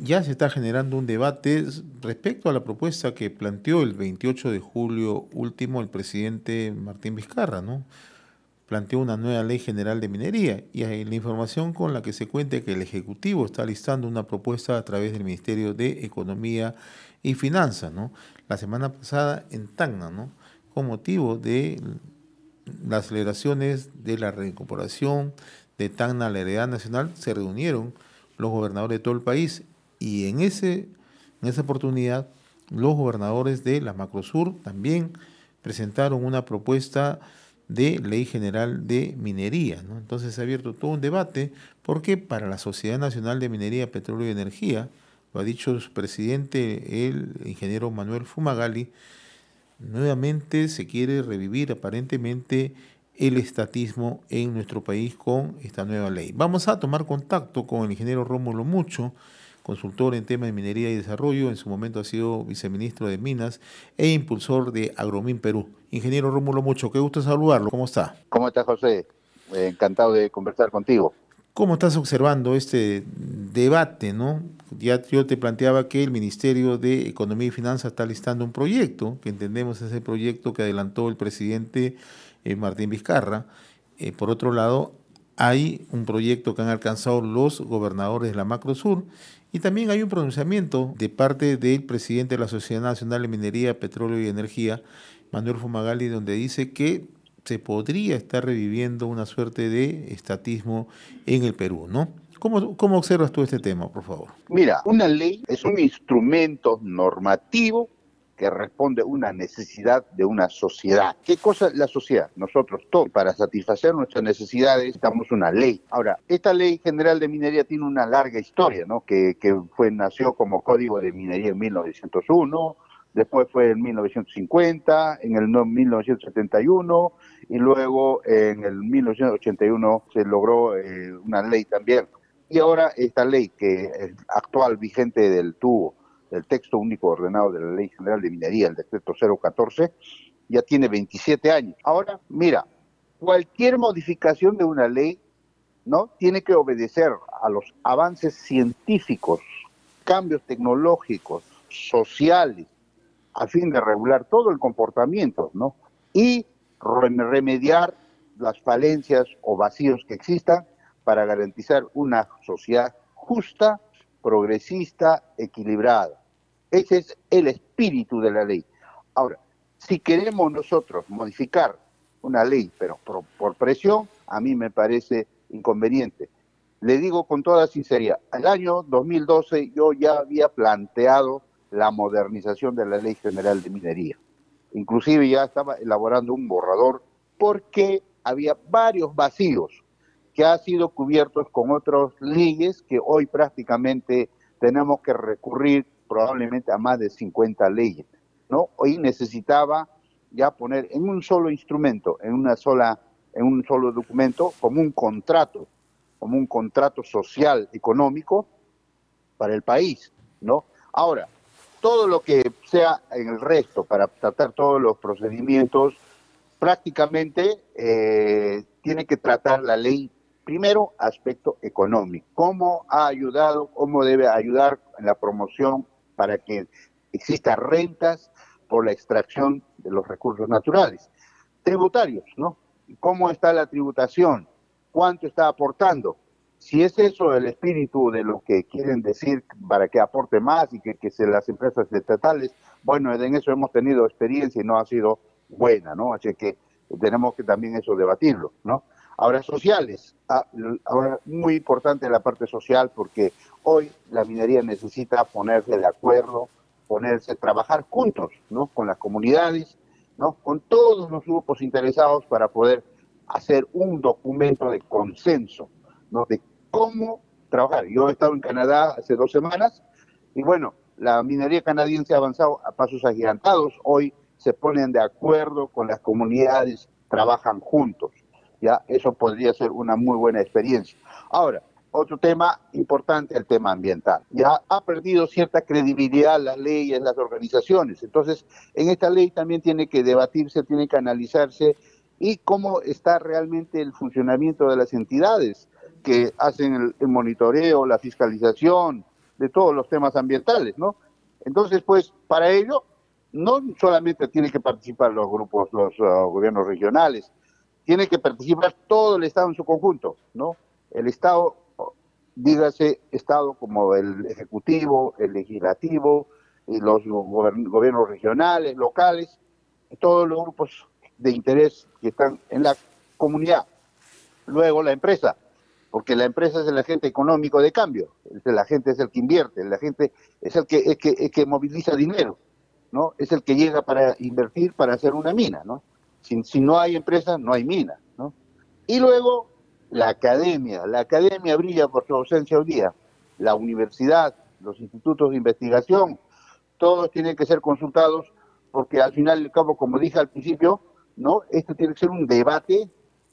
ya se está generando un debate respecto a la propuesta que planteó el 28 de julio último el presidente Martín Vizcarra, ¿no? Planteó una nueva ley general de minería y hay la información con la que se cuenta que el Ejecutivo está listando una propuesta a través del Ministerio de Economía y Finanzas, ¿no? La semana pasada en Tacna, ¿no? Con motivo de las celebraciones de la reincorporación de Tacna a la heredad nacional, se reunieron los gobernadores de todo el país y en esa oportunidad los gobernadores de la Macrosur también presentaron una propuesta de ley general de minería, ¿no? Entonces se ha abierto todo un debate porque para la Sociedad Nacional de Minería, Petróleo y Energía, lo ha dicho su presidente, el ingeniero Manuel Fumagalli, nuevamente se quiere revivir aparentemente el estatismo en nuestro país con esta nueva ley. Vamos a tomar contacto con el ingeniero Rómulo Mucho, consultor en temas de minería y desarrollo, en su momento ha sido viceministro de Minas e impulsor de Agromin Perú. Ingeniero Rómulo Mucho, qué gusto saludarlo, ¿cómo está? ¿Cómo estás, José? Encantado de conversar contigo. ¿Cómo estás observando este debate, no? Ya yo te planteaba que el Ministerio de Economía y Finanzas está listando un proyecto, que entendemos es el proyecto que adelantó el presidente Martín Vizcarra. Por otro lado, hay un proyecto que han alcanzado los gobernadores de la Macrosur y también hay un pronunciamiento de parte del presidente de la Sociedad Nacional de Minería, Petróleo y Energía, Manuel Fumagalli, donde dice que se podría estar reviviendo una suerte de estatismo en el Perú, ¿no? ¿Cómo observas tú este tema, por favor? Mira, una ley es un instrumento normativo que responde a una necesidad de una sociedad. ¿Qué cosa es la sociedad? Nosotros todos, para satisfacer nuestras necesidades, necesitamos una ley. Ahora, esta ley general de minería tiene una larga historia, ¿no? Nació como Código de Minería en 1901, después fue en 1950, en el 1971 y luego en el 1981 se logró una ley también. Y ahora esta ley que es actual vigente del texto único ordenado de la Ley General de Minería, el decreto 014, ya tiene 27 años. Ahora, mira, cualquier modificación de una ley, ¿no?, tiene que obedecer a los avances científicos, cambios tecnológicos, sociales, a fin de regular todo el comportamiento, ¿no? Y remediar las falencias o vacíos que existan para garantizar una sociedad justa, progresista, equilibrada. Ese es el espíritu de la ley. Ahora, si queremos nosotros modificar una ley, pero por presión, a mí me parece inconveniente. Le digo con toda sinceridad, el año 2012 yo ya había planteado la modernización de la Ley General de Minería. Inclusive ya estaba elaborando un borrador porque había varios vacíos que han sido cubiertos con otras leyes que hoy prácticamente tenemos que recurrir probablemente a más de 50 leyes, ¿no? Hoy necesitaba ya poner en un solo instrumento, en un solo documento, como un contrato social, económico para el país, ¿no? Ahora, todo lo que sea en el resto para tratar todos los procedimientos, prácticamente tiene que tratar la ley, primero, aspecto económico. ¿Cómo ha ayudado, cómo debe ayudar en la promoción para que exista rentas por la extracción de los recursos naturales? Tributarios, ¿no? ¿Cómo está la tributación? ¿Cuánto está aportando? Si es eso el espíritu de lo que quieren decir para que aporte más y que las empresas estatales, bueno, en eso hemos tenido experiencia y no ha sido buena, ¿no? Así que tenemos que también eso debatirlo, ¿no? Ahora, sociales. Ahora, muy importante la parte social porque hoy la minería necesita ponerse de acuerdo, trabajar juntos, ¿no? Con las comunidades, ¿no? Con todos los grupos interesados para poder hacer un documento de consenso, ¿no?, de cómo trabajar. Yo he estado en Canadá hace 2 semanas y bueno, la minería canadiense ha avanzado a pasos agigantados. Hoy se ponen de acuerdo con las comunidades, trabajan juntos. Ya, eso podría ser una muy buena experiencia. Ahora, otro tema importante, el tema ambiental. Ya ha perdido cierta credibilidad las leyes, las organizaciones. Entonces, en esta ley también tiene que debatirse, tiene que analizarse y cómo está realmente el funcionamiento de las entidades que hacen el monitoreo, la fiscalización, de todos los temas ambientales, ¿no? Entonces, pues, para ello, no solamente tienen que participar los grupos, los gobiernos regionales, tiene que participar todo el Estado en su conjunto, ¿no? El Estado, dígase Estado como el Ejecutivo, el Legislativo, y los gobiernos regionales, locales, todos los grupos de interés que están en la comunidad. Luego la empresa, porque la empresa es el agente económico de cambio, el agente es el que invierte, el agente es el que moviliza dinero, ¿no? Es el que llega para invertir, para hacer una mina, ¿no? Si no hay empresa, no hay mina, ¿no? Y luego la academia brilla por su ausencia hoy día, la universidad, los institutos de investigación, todos tienen que ser consultados porque al final y al cabo, como dije al principio, ¿no? Esto tiene que ser un debate,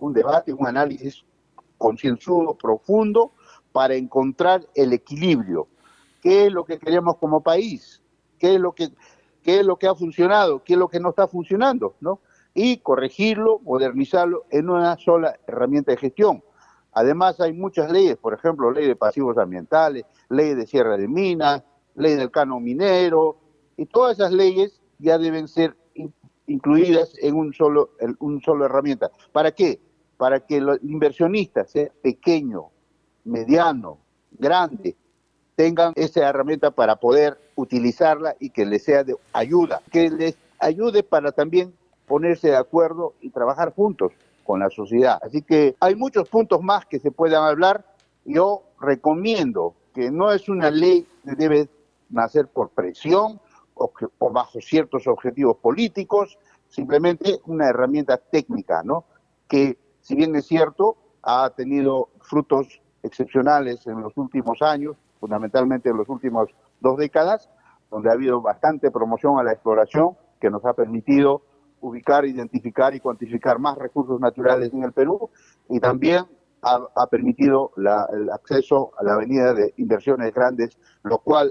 un análisis concienzudo, profundo, para encontrar el equilibrio. ¿Qué es lo que queremos como país? ¿Qué es lo que ha funcionado? ¿Qué es lo que no está funcionando? ¿No? Y corregirlo, modernizarlo en una sola herramienta de gestión. Además hay muchas leyes, por ejemplo, ley de pasivos ambientales, ley de cierre de minas, ley del canon minero, y todas esas leyes ya deben ser incluidas en un solo herramienta. ¿Para qué? Para que los inversionistas, pequeño, mediano, grande, tengan esa herramienta para poder utilizarla y que les sea de ayuda, que les ayude para también ponerse de acuerdo y trabajar juntos con la sociedad. Así que hay muchos puntos más que se puedan hablar. Yo recomiendo que no es una ley que debe nacer por presión o bajo ciertos objetivos políticos, simplemente una herramienta técnica, ¿no? Que, si bien es cierto, ha tenido frutos excepcionales en los últimos años, fundamentalmente en las últimas 2 décadas, donde ha habido bastante promoción a la exploración que nos ha permitido ubicar, identificar y cuantificar más recursos naturales en el Perú, y también ha permitido el acceso a la avenida de inversiones grandes, lo cual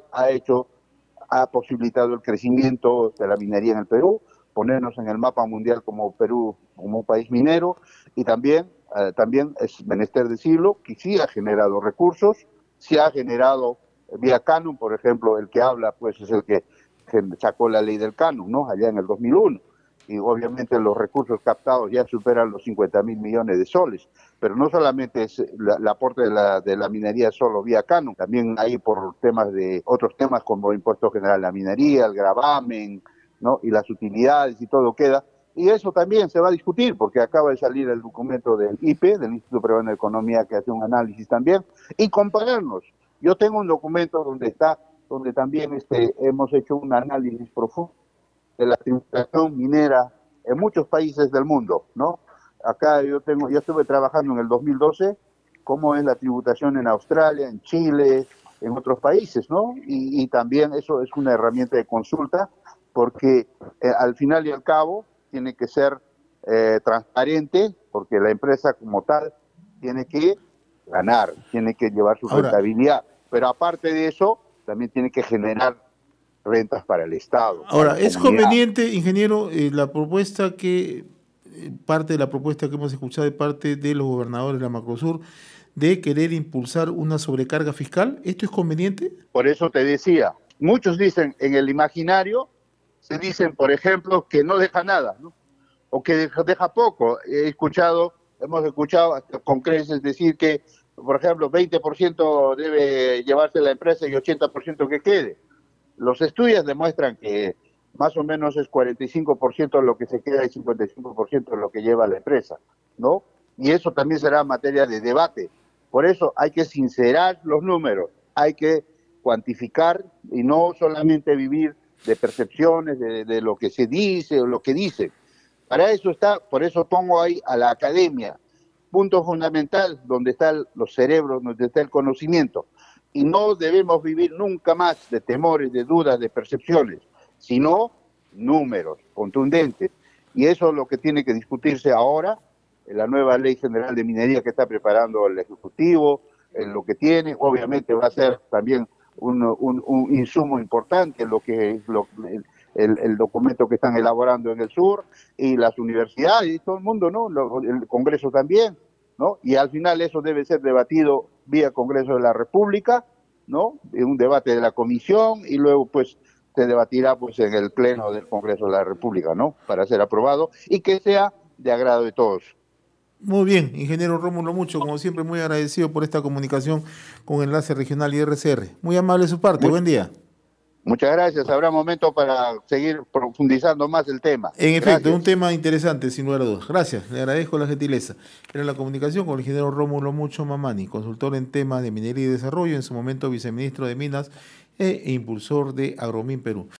ha posibilitado el crecimiento de la minería en el Perú, ponernos en el mapa mundial como Perú, como un país minero, y también es menester decirlo que sí ha generado recursos, sí ha generado vía canon, por ejemplo, el que habla pues es el que sacó la ley del canon, ¿no? Allá en el 2001, y obviamente los recursos captados ya superan los 50.000 millones de soles, pero no solamente es el aporte de la minería solo vía canon, también hay por otros temas como el impuesto general a la minería, el gravamen, ¿no? Y las utilidades y todo queda, y eso también se va a discutir porque acaba de salir el documento del IPE, del Instituto Peruano de Economía, que hace un análisis también, y compararnos. Yo tengo un documento donde también hemos hecho un análisis profundo de la tributación minera en muchos países del mundo, ¿no? Acá yo estuve trabajando en el 2012, cómo es la tributación en Australia, en Chile, en otros países, ¿no? Y también eso es una herramienta de consulta, porque al final y al cabo tiene que ser transparente, porque la empresa como tal tiene que ganar, tiene que llevar su Ahora, rentabilidad, pero aparte de eso, también tiene que generar rentas para el Estado, para la es comunidad. conveniente, ingeniero, parte de la propuesta que hemos escuchado de parte de los gobernadores de la Macrosur, de querer impulsar una sobrecarga fiscal. ¿Esto es conveniente? Por eso te decía, muchos dicen en el imaginario, se dicen, por ejemplo, que no deja nada, ¿no? O que deja poco. Hemos escuchado hasta con creces decir que, por ejemplo, 20% debe llevarse la empresa y 80% que quede. Los estudios demuestran que más o menos es 45% lo que se queda y 55% lo que lleva la empresa, ¿no? Y eso también será materia de debate. Por eso hay que sincerar los números, hay que cuantificar y no solamente vivir de percepciones, de lo que se dice o lo que dice. Para eso por eso pongo ahí a la academia, punto fundamental donde están los cerebros, donde está el conocimiento. Y no debemos vivir nunca más de temores, de dudas, de percepciones, sino números contundentes. Y eso es lo que tiene que discutirse ahora en la nueva Ley General de Minería que está preparando el Ejecutivo, en lo que tiene. Obviamente va a ser también un insumo importante el documento que están elaborando en el sur, y las universidades y todo el mundo, ¿no? El Congreso también, ¿no? Y al final eso debe ser debatido vía Congreso de la República, ¿no? Un debate de la comisión y luego pues se debatirá pues en el Pleno del Congreso de la República, ¿no? Para ser aprobado y que sea de agrado de todos. Muy bien, ingeniero Rómulo Mucho, como siempre, muy agradecido por esta comunicación con Enlace Regional y RCR. Muy amable de su parte, Much- buen día. Muchas gracias. Habrá momento para seguir profundizando más el tema. En efecto, un Gracias. tema interesante, sin lugar a dudas. Gracias, le agradezco la gentileza. Era la comunicación con el ingeniero Rómulo Mucho Mamani, consultor en temas de minería y desarrollo, en su momento viceministro de Minas e impulsor de Agromin Perú.